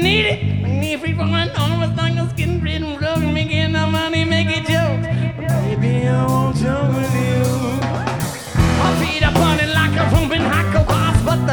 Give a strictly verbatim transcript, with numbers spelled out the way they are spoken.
need it. We need free for one, almost like no skin.